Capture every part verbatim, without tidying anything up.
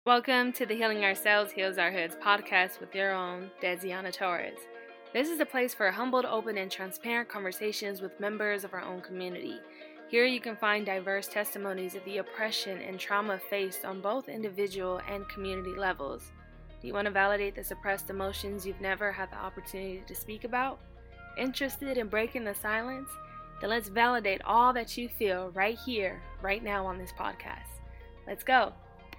Welcome to the Healing Ourselves Heals Our Hoods podcast with your own Desiana Torres. This is a place for humbled, open, and transparent conversations with members of our own community. Here you can find diverse testimonies of the oppression and trauma faced on both individual and community levels. Do you want to validate the suppressed emotions you've never had the opportunity to speak about? Interested in breaking the silence? Then let's validate all that you feel right here, right now on this podcast. Let's go.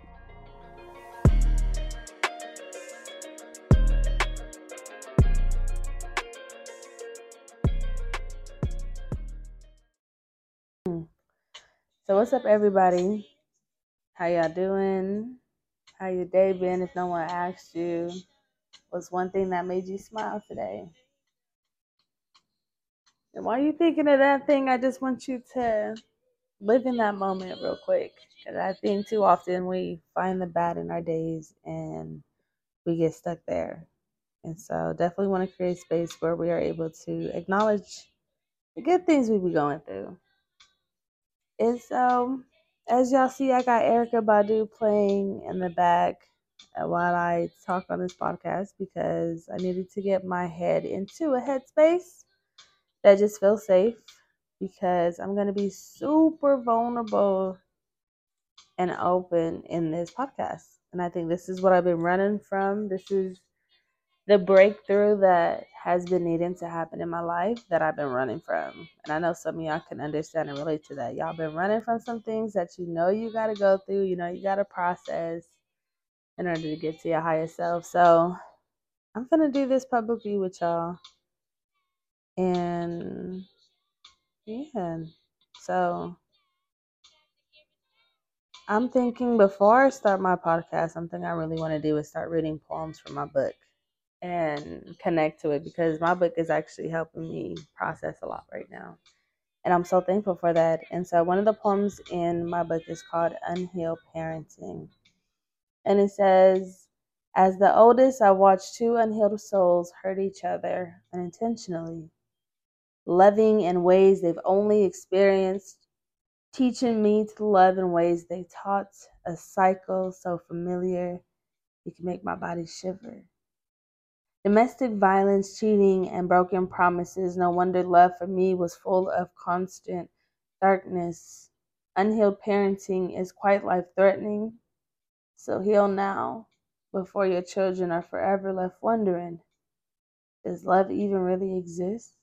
So what's up, everybody? How y'all doing? How your day been? If no one asked you, what's one thing that made you smile today? And while you're thinking of that thing, I just want you to live in that moment real quick. Because I think too often we find the bad in our days and we get stuck there. And so definitely want to create space where we are able to acknowledge the good things we be going through. And so, as y'all see, I got Erykah Badu playing in the back while I talk on this podcast because I needed to get my head into a headspace that just feels safe because I'm going to be super vulnerable and open in this podcast. And I think this is what I've been running from. This is the breakthrough that has been needing to happen in my life that I've been running from. And I know some of y'all can understand and relate to that. Y'all been running from some things that you know you got to go through, you know, you got to process in order to get to your higher self. So I'm going to do this publicly with y'all. And yeah, so I'm thinking before I start my podcast, something I really want to do is start reading poems from my book and connect to it because my book is actually helping me process a lot right now. And I'm so thankful for that. And so one of the poems in my book is called Unhealed Parenting. And it says, as the oldest, I watched two unhealed souls hurt each other unintentionally, loving in ways they've only experienced, teaching me to love in ways they taught, a cycle so familiar it can make my body shiver. Domestic violence, cheating, and broken promises. No wonder love for me was full of constant darkness. Unhealed parenting is quite life-threatening. So heal now before your children are forever left wondering, does love even really exist?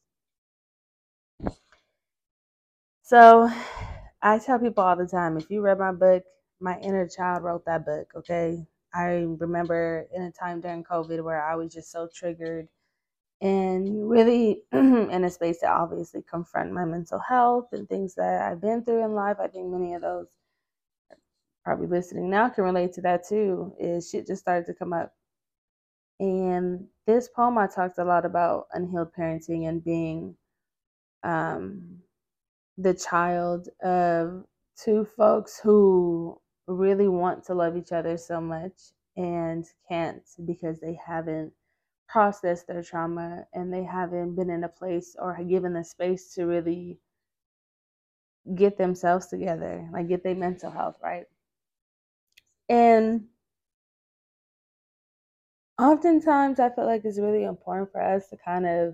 So I tell people all the time, if you read my book, my inner child wrote that book, okay? I remember in a time during COVID where I was just so triggered and really in a space to obviously confront my mental health and things that I've been through in life. I think many of those probably listening now can relate to that too, is shit just started to come up. And this poem, I talked a lot about unhealed parenting and being um, the child of two folks who really want to love each other so much and can't because they haven't processed their trauma and they haven't been in a place or given the space to really get themselves together, like get their mental health right. And oftentimes I feel like it's really important for us to kind of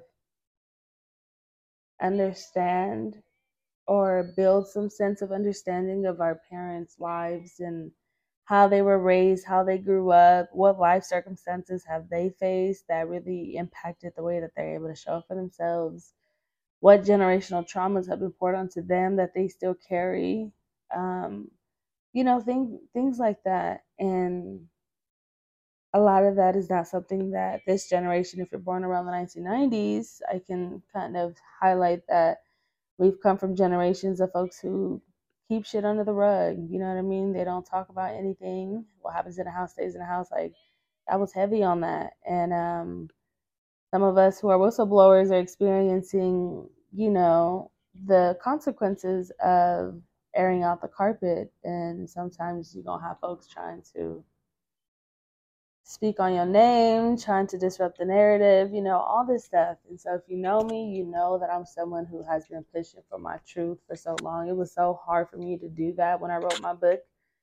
understand or build some sense of understanding of our parents' lives and how they were raised, how they grew up, what life circumstances have they faced that really impacted the way that they're able to show up for themselves, what generational traumas have been poured onto them that they still carry, um, you know, things things like that. And a lot of that is not something that this generation, if you're born around the nineteen nineties, I can kind of highlight that we've come from generations of folks who keep shit under the rug. You know what I mean? They don't talk about anything. What happens in the house stays in the house. Like, that was heavy on that. And um, some of us who are whistleblowers are experiencing, you know, the consequences of airing out the carpet. And sometimes you're going to have folks trying to speak on your name, trying to disrupt the narrative, you know, all this stuff. And so if you know me, you know that I'm someone who has been pushing for my truth for so long. It was so hard for me to do that when I wrote my book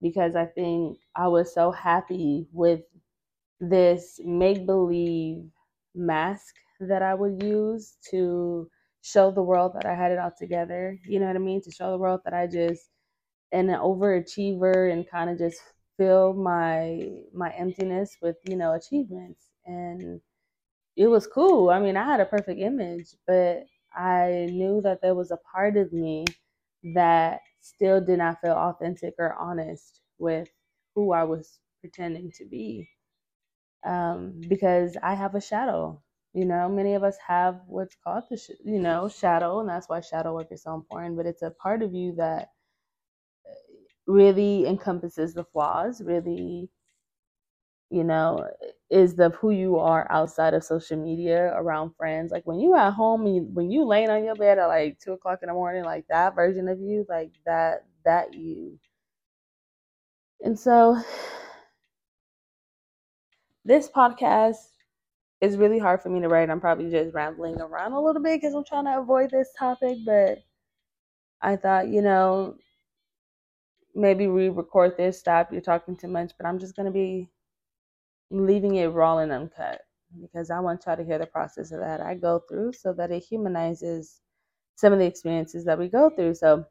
because I think I was so happy with this make-believe mask that I would use to show the world that I had it all together. You know what I mean? To show the world that I just an overachiever and kind of just fill my my emptiness with, you know, achievements. And it was cool. I mean, I had a perfect image, but I knew that there was a part of me that still did not feel authentic or honest with who I was pretending to be. Um, because I have a shadow. You know, many of us have what's called the, sh- you know, shadow, and that's why shadow work is so important. But it's a part of you that really encompasses the flaws, really, you know, is the who you are outside of social media, around friends. Like when you at home, and you, when you laying on your bed at like two o'clock in the morning, like that version of you, like that that you. And so, this podcast is really hard for me to write. I'm probably just rambling around a little bit because I'm trying to avoid this topic, but I thought, you know, maybe re-record this. Stop, you're talking too much, but I'm just gonna be leaving it raw and uncut because I want y'all to hear the process of that I go through so that it humanizes some of the experiences that we go through. So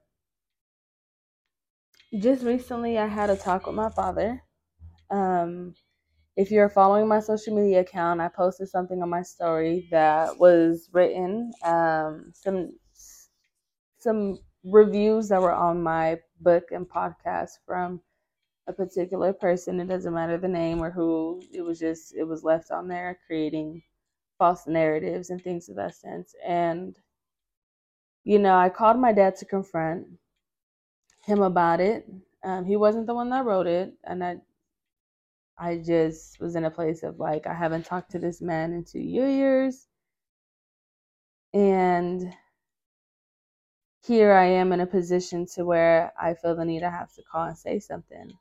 just recently I had a talk with my father. Um, if you're following my social media account, I posted something on my story that was written, um, some some reviews that were on my book and podcast from a particular person. It doesn't matter the name or who. It was just it was left on there, creating false narratives and things of that sense. And, you know, I called my dad to confront him about it. Um, he wasn't the one that wrote it. And I, I just was in a place of like, I haven't talked to this man in two years. And here I am in a position to where I feel the need I have to call and say something.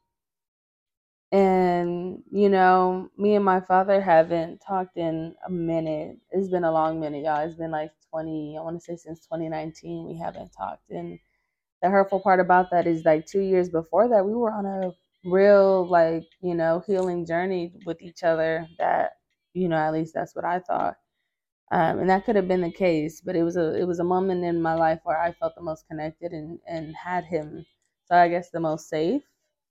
And, you know, me and my father haven't talked in a minute. It's been a long minute, y'all. It's been like twenty, I want to say since twenty nineteen, we haven't talked. And the hurtful part about that is like two years before that, we were on a real, like, you know, healing journey with each other that, you know, at least that's what I thought. Um, and that could have been the case, but it was a it was a moment in my life where I felt the most connected and, and had him, so I guess the most safe.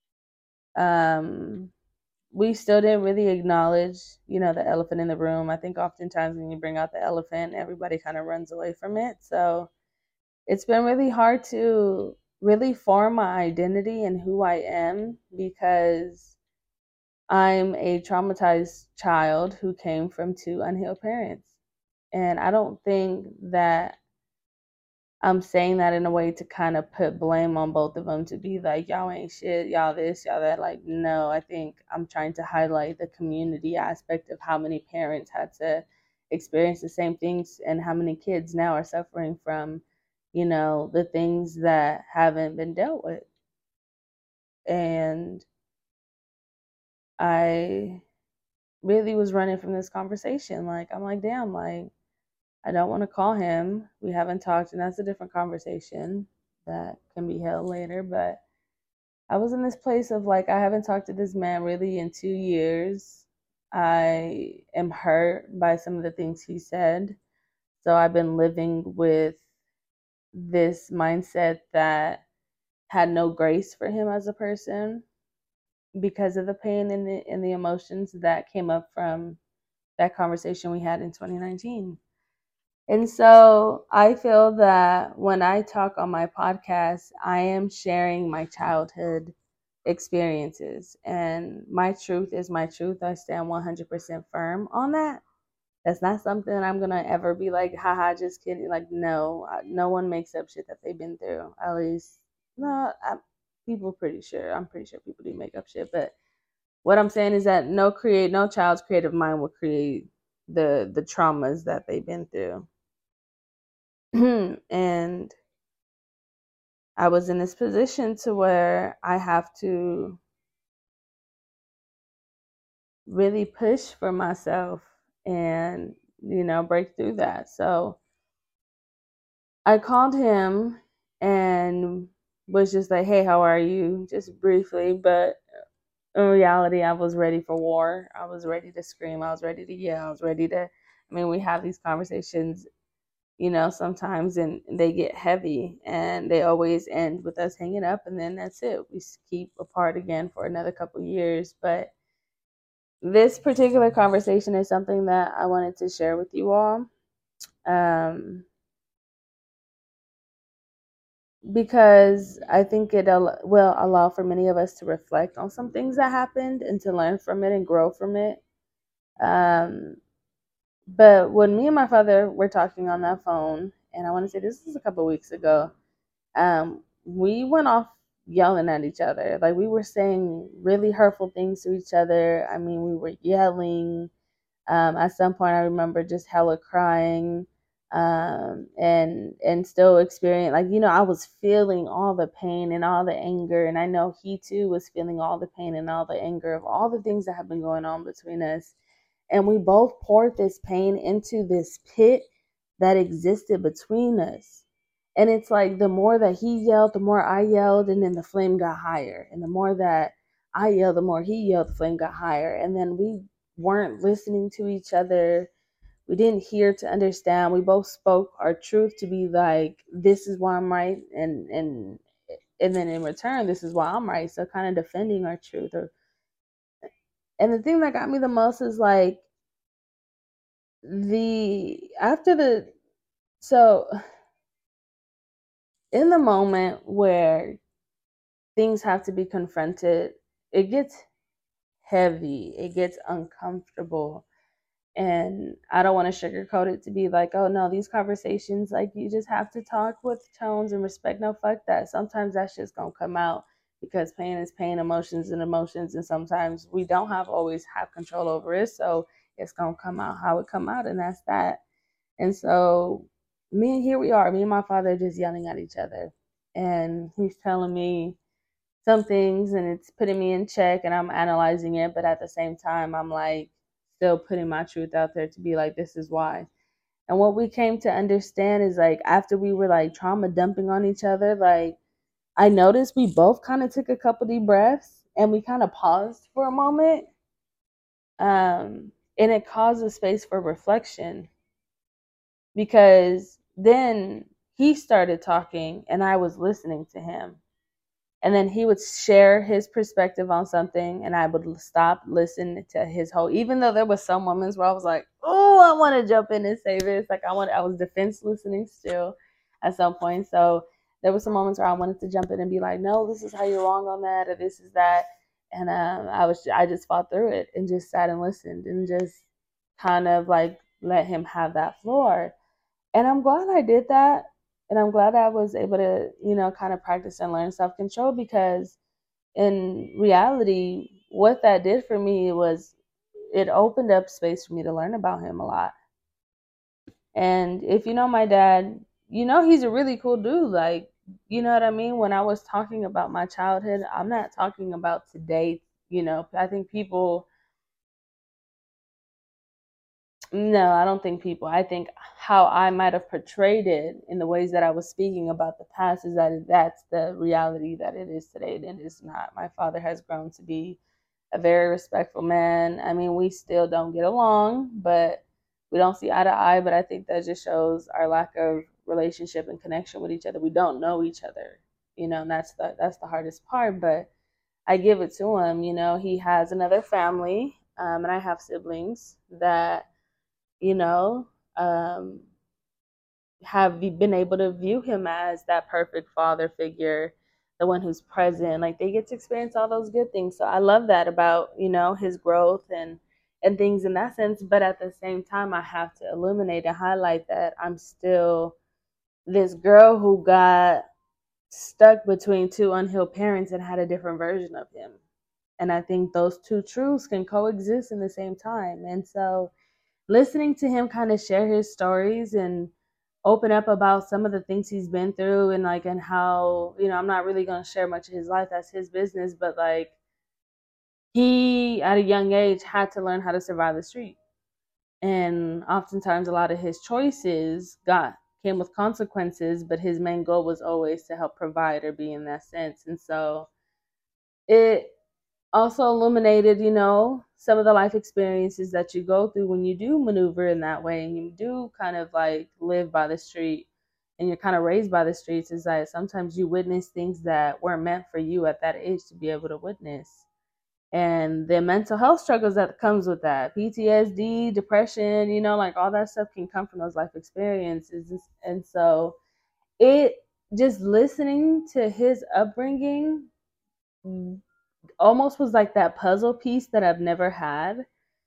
Um, we still didn't really acknowledge, you know, the elephant in the room. I think oftentimes when you bring out the elephant, everybody kind of runs away from it. So it's been really hard to really form my identity and who I am because I'm a traumatized child who came from two unhealed parents. And I don't think that I'm saying that in a way to kind of put blame on both of them to be like, y'all ain't shit, y'all this, y'all that. Like, no, I think I'm trying to highlight the community aspect of how many parents had to experience the same things and how many kids now are suffering from, you know, the things that haven't been dealt with. And I really was running from this conversation. Like, I'm like, damn, like, I don't want to call him. We haven't talked, and that's a different conversation that can be held later. But I was in this place of like, I haven't talked to this man really in two years. I am hurt by some of the things he said. So I've been living with this mindset that had no grace for him as a person because of the pain and the, and the emotions that came up from that conversation we had in twenty nineteen. And so I feel that when I talk on my podcast, I am sharing my childhood experiences, and my truth is my truth. I stand one hundred percent firm on that. That's not something I'm going to ever be like, haha, just kidding. Like, no, no one makes up shit that they've been through. At least, no, I, people pretty sure. I'm pretty sure people do make up shit. But what I'm saying is that no create, no child's creative mind will create the the traumas that they've been through. And I was in this position to where I have to really push for myself and, you know, break through that. So I called him and was just like, hey, how are you? Just briefly. But in reality, I was ready for war. I was ready to scream. I was ready to yell. I was ready to, I mean, we have these conversations, you know, sometimes, and they get heavy, and they always end with us hanging up, and then that's it. We keep apart again for another couple years. But this particular conversation is something that I wanted to share with you all. Um, because I think it al- will allow for many of us to reflect on some things that happened and to learn from it and grow from it. Um, but when me and my father were talking on that phone, and I want to say this was a couple of weeks ago, um, we went off yelling at each other. Like, we were saying really hurtful things to each other. I mean, we were yelling. Um, at some point, I remember just hella crying, um, and and still experiencing, like, you know, I was feeling all the pain and all the anger, and I know he too was feeling all the pain and all the anger of all the things that have been going on between us. And we both poured this pain into this pit that existed between us. And it's like the more that he yelled, the more I yelled, and then the flame got higher. And the more that I yelled, the more he yelled, the flame got higher. And then we weren't listening to each other. We didn't hear to understand. We both spoke our truth to be like, this is why I'm right, and and and then in return, this is why I'm right. So kind of defending our truth. Or and the thing that got me the most is like the after the so in the moment where things have to be confronted, it gets heavy, it gets uncomfortable. And I don't want to sugarcoat it to be like, oh no, these conversations, like, you just have to talk with tones and respect. No, fuck that. Sometimes that's just gonna come out, because pain is pain, emotions and emotions, and sometimes we don't have always have control over it. So it's gonna come out how it come out, and that's that. And so me and here we are, me and my father just yelling at each other. And he's telling me some things, and it's putting me in check, and I'm analyzing it, but at the same time I'm like still putting my truth out there to be like, this is why. And what we came to understand is, like, after we were like trauma dumping on each other, like, I noticed we both kind of took a couple deep breaths, and we kind of paused for a moment. Um and it caused a space for reflection, because then he started talking and I was listening to him. And then he would share his perspective on something, and I would stop, listen to his whole, even though there was some moments where I was like, oh, I want to jump in and say this. Like, I want, I was defense listening still at some point. So there were some moments where I wanted to jump in and be like, no, this is how you're wrong on that, or this is that. And um, I was, I just fought through it and just sat and listened and just kind of like let him have that floor. And I'm glad I did that. And I'm glad I was able to, you know, kind of practice and learn self control, because in reality, what that did for me was it opened up space for me to learn about him a lot. And if you know my dad, you know he's a really cool dude. Like, you know what I mean? When I was talking about my childhood, I'm not talking about today. You know, I think people, no, I don't think people. I think how I might have portrayed it in the ways that I was speaking about the past is that that's the reality that it is today. And it is not. My father has grown to be a very respectful man. I mean, we still don't get along, but we don't see eye to eye. But I think that just shows our lack of relationship and connection with each other. We don't know each other, you know, and that's the that's the hardest part. But I give it to him. You know, he has another family, um, and I have siblings that, you know, um, have been able to view him as that perfect father figure, the one who's present. Like, they get to experience all those good things. So I love that about, you know, his growth and and things in that sense. But at the same time, I have to illuminate and highlight that I'm still this girl who got stuck between two unhealed parents and had a different version of him. And I think those two truths can coexist in the same time. And so listening to him kind of share his stories and open up about some of the things he's been through, and like, and how, you know, I'm not really going to share much of his life, that's his business, but like, he at a young age had to learn how to survive the street, and oftentimes a lot of his choices got came with consequences, but his main goal was always to help provide or be in that sense. And so it also illuminated, you know, some of the life experiences that you go through when you do maneuver in that way and you do kind of like live by the street and you're kind of raised by the streets. Is that sometimes you witness things that weren't meant for you at that age to be able to witness. And the mental health struggles that comes with that, P T S D, depression, you know, like all that stuff can come from those life experiences. And so it just listening to his upbringing almost was like that puzzle piece that I've never had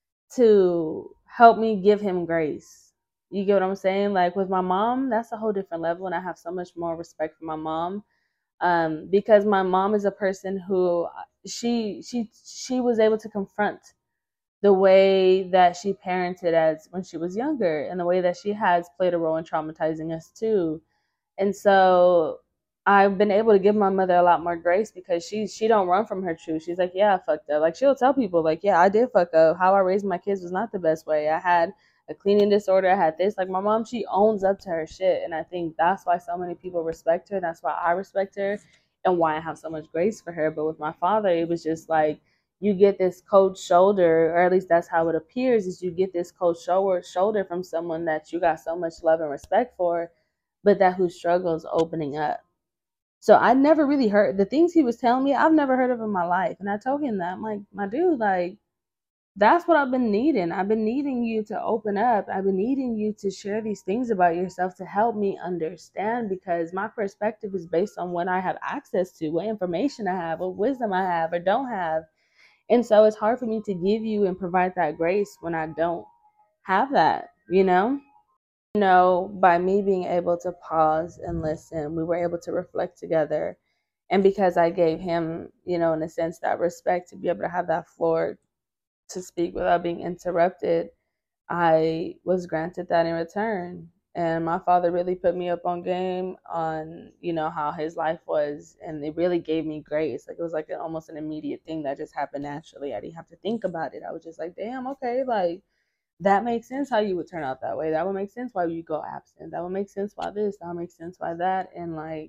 to help me give him grace. You get what I'm saying? Like with my mom, that's a whole different level, and I have so much more respect for my mom, um, because my mom is a person who she she she was able to confront the way that she parented as when she was younger, and the way that she has played a role in traumatizing us too. And so I've been able to give my mother a lot more grace because she she don't run from her truth. She's like, yeah, I fucked up. Like she'll tell people, like, yeah, I did fuck up. How I raised my kids was not the best way. I had a cleaning disorder. I had this. Like my mom, she owns up to her shit, and I think that's why so many people respect her. That's why I respect her, and why I have so much grace for her. But with my father, it was just like you get this cold shoulder, or at least that's how it appears. Is you get this cold shoulder shoulder from someone that you got so much love and respect for, but that who struggles opening up. So I never really heard the things he was telling me. I've never heard of in my life, and I told him that I'm like, my dude, like that's what I've been needing. I've been needing you to open up. I've been needing you to share these things about yourself to help me understand, because my perspective is based on what I have access to, what information I have, what wisdom I have or don't have. And so it's hard for me to give you and provide that grace when I don't have that, you know? You know, by me being able to pause and listen, we were able to reflect together. And because I gave him, you know, in a sense, that respect to be able to have that floor to speak without being interrupted, I was granted that in return. And my father really put me up on game on, you know, how his life was. And it really gave me grace. Like it was like an, almost an immediate thing that just happened naturally. I didn't have to think about it. I was just like, damn, okay, like that makes sense how you would turn out that way. That would make sense why you go absent. That would make sense why this. That would make sense why that. And like,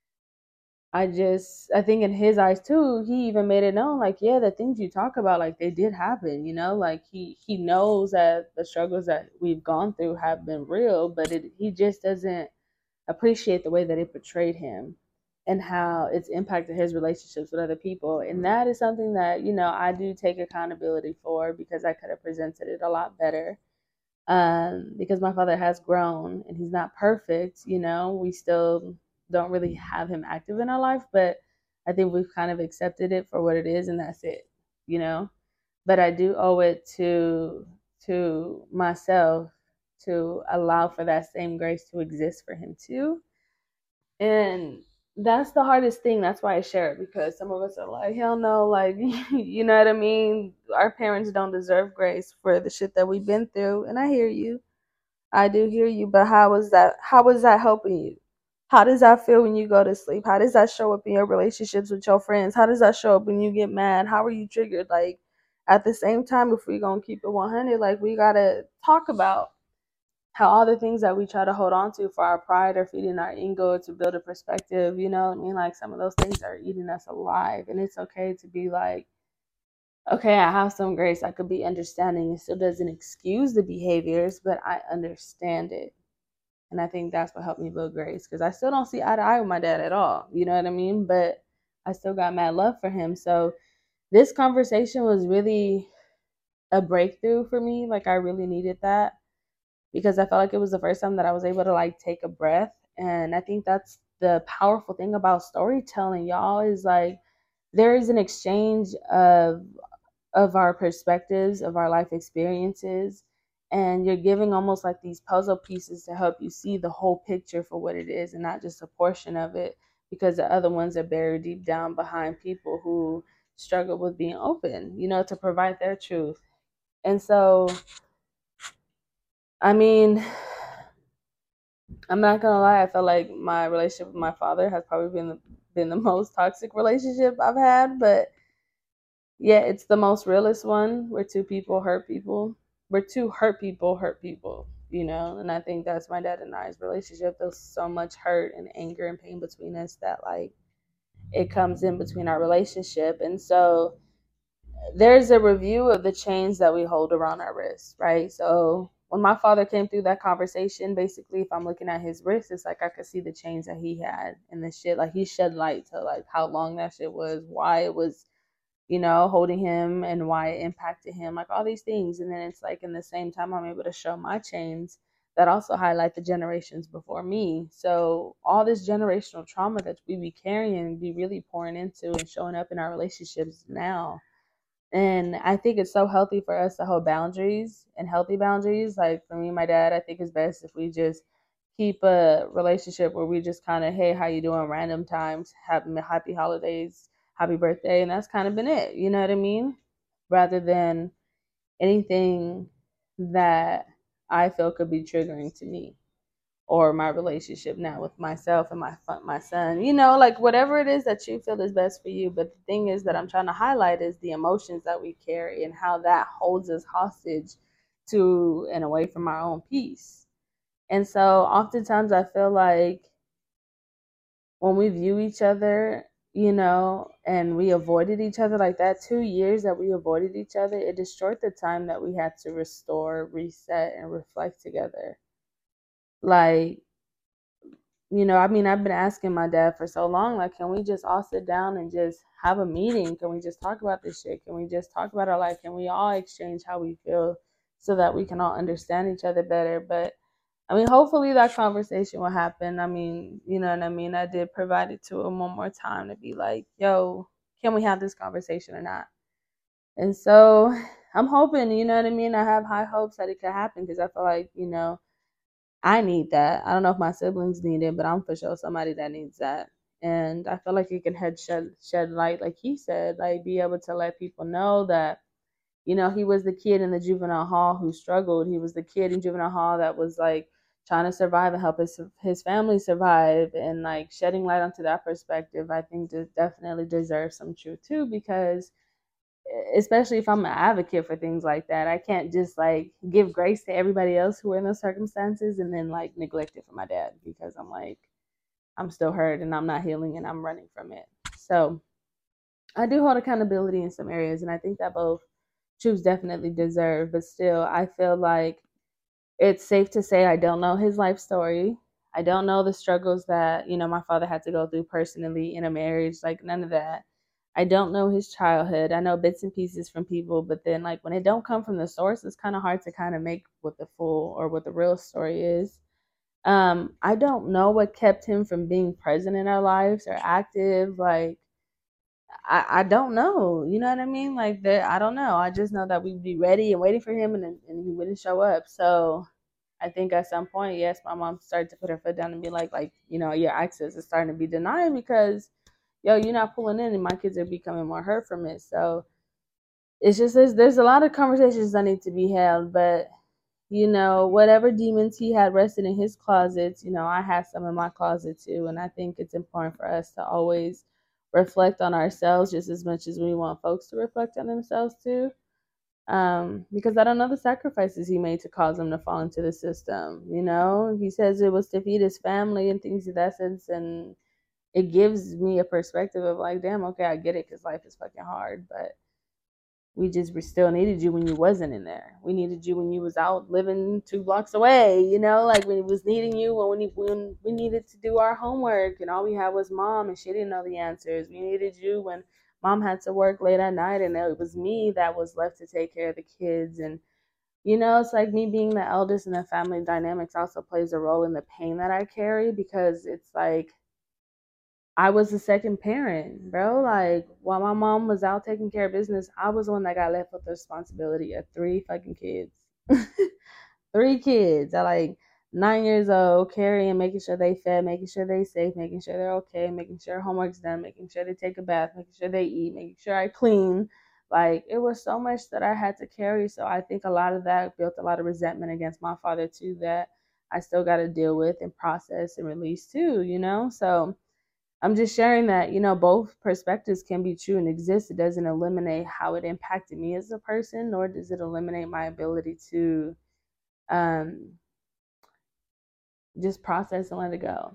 I just, I think in his eyes too, he even made it known, like, yeah, the things you talk about, like, they did happen, you know, like he he knows that the struggles that we've gone through have been real, but it he just doesn't appreciate the way that it portrayed him and how it's impacted his relationships with other people. And that is something that, you know, I do take accountability for, because I could have presented it a lot better. Um, because my father has grown and he's not perfect, you know, we still don't really have him active in our life, but I think we've kind of accepted it for what it is, and that's it, you know. But I do owe it to to myself to allow for that same grace to exist for him too. And that's the hardest thing. That's why I share it, because some of us are like, hell no, like, you know what I mean? Our parents don't deserve grace for the shit that we've been through. And I hear you. I do hear you. But how is that? How is that helping you? How does that feel when you go to sleep? How does that show up in your relationships with your friends? How does that show up when you get mad? How are you triggered? Like, at the same time, if we're going to keep it one hundred, like, we got to talk about how all the things that we try to hold on to for our pride are feeding our ego to build a perspective, you know what I mean? Like some of those things are eating us alive. And it's okay to be like, okay, I have some grace. I could be understanding. It still doesn't excuse the behaviors, but I understand it. And I think that's what helped me build grace, because I still don't see eye to eye with my dad at all. You know what I mean? But I still got mad love for him. So this conversation was really a breakthrough for me. Like I really needed that, because I felt like it was the first time that I was able to like take a breath. And I think that's the powerful thing about storytelling, y'all, is like there is an exchange of of our perspectives, of our life experiences, and you're giving almost like these puzzle pieces to help you see the whole picture for what it is and not just a portion of it, because the other ones are buried deep down behind people who struggle with being open, you know, to provide their truth. And so, I mean, I'm not gonna lie, I feel like my relationship with my father has probably been the, been the most toxic relationship I've had, but yeah, it's the most realest one where two people hurt people. Where two hurt people hurt people. you know. And I think that's my dad and I's relationship. There's so much hurt and anger and pain between us that like it comes in between our relationship. And so there's a review of the chains that we hold around our wrists, right? So when my father came through that conversation, basically, if I'm looking at his wrist, it's like I could see the chains that he had and the shit. Like he shed light to like how long that shit was, why it was, you know, holding him and why it impacted him, like all these things. And then it's like in the same time, I'm able to show my chains that also highlight the generations before me. So all this generational trauma that we be carrying, be really pouring into and showing up in our relationships now. And I think it's so healthy for us to hold boundaries and healthy boundaries. Like for me and my dad, I think it's best if we just keep a relationship where we just kind of, hey, how you doing? Random times, happy, happy holidays, happy birthday. And that's kind of been it. You know what I mean? Rather than anything that I feel could be triggering to me or my relationship now with myself and my my son, you know, like whatever it is that you feel is best for you. But the thing is that I'm trying to highlight is the emotions that we carry and how that holds us hostage to and away from our own peace. And so oftentimes I feel like when we view each other, you know, and we avoided each other, like that two years that we avoided each other, it destroyed the time that we had to restore, reset, and reflect together. Like, you know, I mean, I've been asking my dad for so long, like, can we just all sit down and just have a meeting? Can we just talk about this shit? Can we just talk about our life? Can we all exchange how we feel so that we can all understand each other better? But I mean, hopefully that conversation will happen. I mean, you know what I mean? I did provide it to him one more time to be like, yo, can we have this conversation or not? And so I'm hoping, you know what I mean? I have high hopes that it could happen because I feel like, you know, I need that. I don't know if my siblings need it, but I'm for sure somebody that needs that. And I feel like it can head shed shed light, like he said, like be able to let people know that, you know, he was the kid in the juvenile hall who struggled. He was the kid in juvenile hall that was like trying to survive and help his his family survive, and like shedding light onto that perspective, I think just definitely deserves some truth too, because especially if I'm an advocate for things like that, I can't just like give grace to everybody else who are in those circumstances and then like neglect it for my dad because I'm like, I'm still hurt and I'm not healing and I'm running from it. So I do hold accountability in some areas, and I think that both troops definitely deserve, but still, I feel like it's safe to say I don't know his life story. I don't know the struggles that, you know, my father had to go through personally in a marriage, like none of that. I don't know his childhood. I know bits and pieces from people, but then like when it don't come from the source, it's kind of hard to kind of make what the full or what the real story is. Um, I don't know what kept him from being present in our lives or active. Like I, I don't know. You know what I mean? Like that I don't know. I just know that we'd be ready and waiting for him and and he wouldn't show up. So I think at some point, yes, my mom started to put her foot down and be like, like, you know, your access is starting to be denied because, yo, you're not pulling in and my kids are becoming more hurt from it. So it's just, there's, there's a lot of conversations that need to be held. But, you know, whatever demons he had rested in his closets, you know, I had some in my closet too. And I think it's important for us to always reflect on ourselves just as much as we want folks to reflect on themselves too. Um, because I don't know the sacrifices he made to cause him to fall into the system. You know, he says it was to feed his family and things of that sense, and it gives me a perspective of like, damn, okay, I get it, because life is fucking hard, but we just we still needed you when you wasn't in there. We needed you when you was out living two blocks away. You know, like when it was needing you when we when we needed to do our homework and all we had was mom and she didn't know the answers. We needed you when mom had to work late at night and it was me that was left to take care of the kids. And you know, it's like me being the eldest in the family dynamics also plays a role in the pain that I carry, because it's like I was the second parent, bro. Like while my mom was out taking care of business, I was the one that got left with the responsibility of three fucking kids. Three kids at like nine years old, carrying, making sure they fed, making sure they safe, making sure they're okay, making sure homework's done, making sure they take a bath, making sure they eat, making sure I clean. Like it was so much that I had to carry. So I think a lot of that built a lot of resentment against my father too, that I still got to deal with and process and release too, you know? So I'm just sharing that, you know, both perspectives can be true and exist. It doesn't eliminate how it impacted me as a person, nor does it eliminate my ability to um, just process and let it go.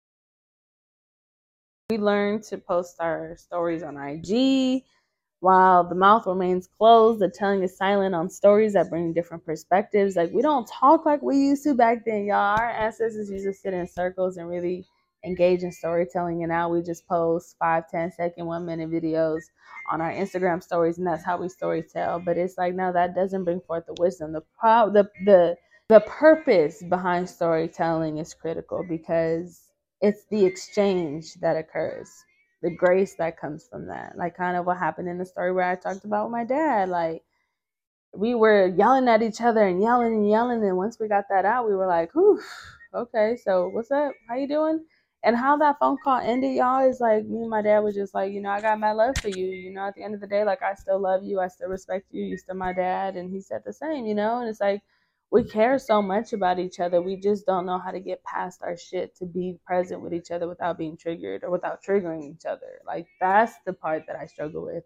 We learn to post our stories on I G. While the mouth remains closed, the tongue is silent on stories that bring different perspectives. Like, we don't talk like we used to back then, y'all. Our ancestors used to sit in circles and really engage in storytelling, and now we just post five, ten second, one minute videos on our Instagram stories, and that's how we story tell. But it's like, no, that doesn't bring forth the wisdom. The pro- the the the purpose behind storytelling is critical, because it's the exchange that occurs, the grace that comes from that. Like, kind of what happened in the story where I talked about with my dad. Like, we were yelling at each other and yelling and yelling, and once we got that out, we were like, whew, okay, so what's up? How you doing? And how that phone call ended, y'all, is like, me and my dad was just like, you know, I got my love for you. You know, at the end of the day, like, I still love you. I still respect you. You're still my dad. And he said the same, you know? And it's like, we care so much about each other. We just don't know how to get past our shit to be present with each other without being triggered or without triggering each other. Like, that's the part that I struggle with.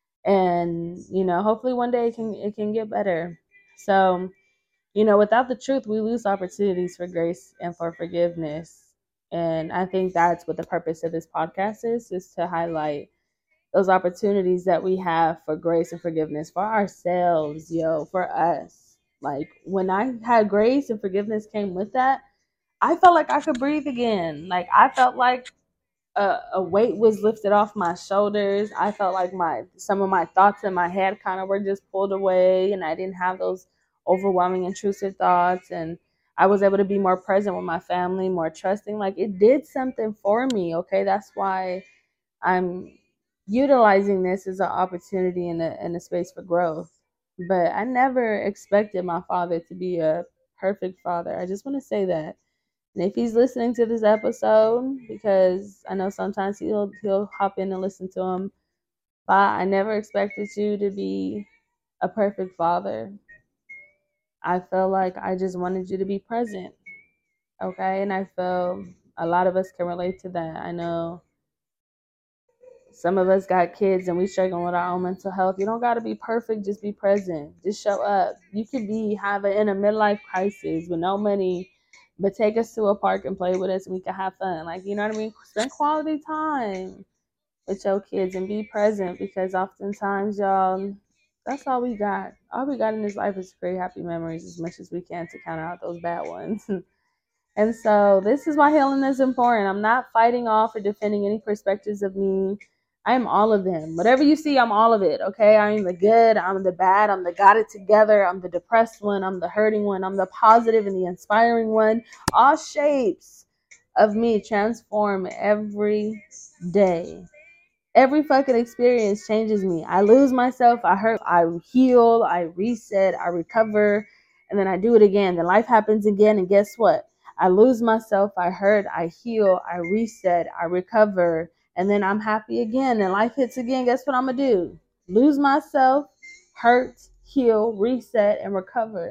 And, you know, hopefully one day it can it can get better. So, you know, without the truth, we lose opportunities for grace and for forgiveness. And I think that's what the purpose of this podcast is, is to highlight those opportunities that we have for grace and forgiveness for ourselves, yo, for us. Like, when I had grace and forgiveness came with that, I felt like I could breathe again. Like, I felt like a, a weight was lifted off my shoulders. I felt like my some of my thoughts in my head kind of were just pulled away, and I didn't have those overwhelming intrusive thoughts, and I was able to be more present with my family, more trusting. Like, it did something for me. Okay, that's why I'm utilizing this as an opportunity and a, and a space for growth. But I never expected my father to be a perfect father. I just want to say that. And if he's listening to this episode, because I know sometimes he'll he'll hop in and listen to him, but I never expected you to be a perfect father. I felt like I just wanted you to be present. Okay, and I feel a lot of us can relate to that. I know some of us got kids and we struggling with our own mental health. You don't got to be perfect. Just be present. Just show up. You could be having in a midlife crisis with no money, but take us to a park and play with us and we can have fun. Like, you know what I mean? Spend quality time with your kids and be present, because oftentimes, y'all, that's all we got. All we got in this life is to create happy memories as much as we can to count out those bad ones. And so this is why healing is important. I'm not fighting off or defending any perspectives of me. I'm all of them. Whatever you see, I'm all of it. Okay. I'm the good. I'm the bad. I'm the got it together. I'm the depressed one. I'm the hurting one. I'm the positive and the inspiring one. All shapes of me transform every day. Every fucking experience changes me. I lose myself. I hurt. I heal. I reset. I recover. And then I do it again. Then life happens again. And guess what? I lose myself. I hurt. I heal. I reset. I recover. And then I'm happy again. And life hits again. Guess what I'm going to do? Lose myself, hurt, heal, reset, and recover.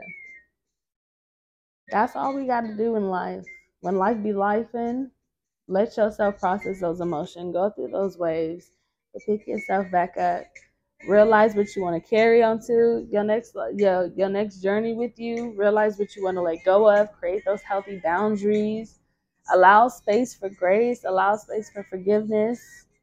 That's all we got to do in life. When life be lifing, let yourself process those emotions. Go through those waves. But pick yourself back up. Realize what you want to carry on to your next your, your next journey with you. Realize what you want to let go of. Create those healthy boundaries. Allow space for grace. Allow space for forgiveness.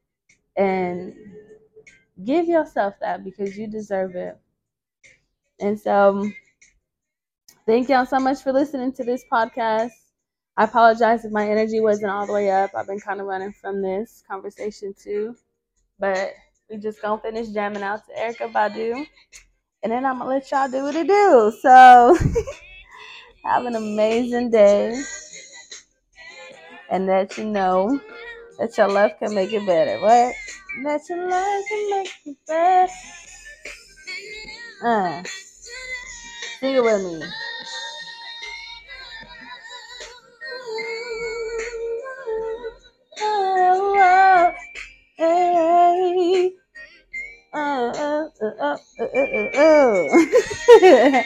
And give yourself that, because you deserve it. And so, thank y'all so much for listening to this podcast. I apologize if my energy wasn't all the way up. I've been kind of running from this conversation too. But we just gonna finish jamming out to Erykah Badu. And then I'm gonna let y'all do what it do. So have an amazing day. And that you know that your love can make it better. What? That your love can make it better. Uh, sing it with me. Oh, oh, hey. Oh, oh, oh, oh, oh, oh.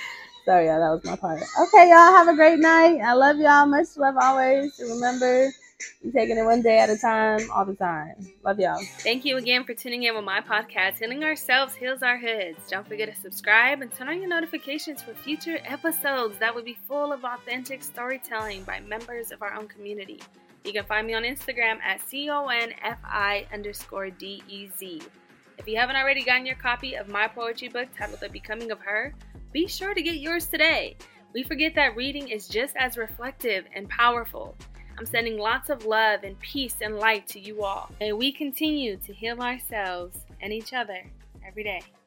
Sorry, y'all, that was my part. Okay, y'all, have a great night. I love y'all. Much love always. And remember, You're taking it one day at a time, all the time. Love y'all. Thank you again for tuning in with my podcast, Healing Ourselves Heals Our Hoods. Don't forget to subscribe and turn on your notifications for future episodes that will be full of authentic storytelling by members of our own community. You can find me on Instagram at C O N F I underscore D E Z. If you haven't already gotten your copy of my poetry book titled The Becoming of Her, be sure to get yours today. We forget that reading is just as reflective and powerful. I'm sending lots of love and peace and light to you all. May we continue to heal ourselves and each other every day.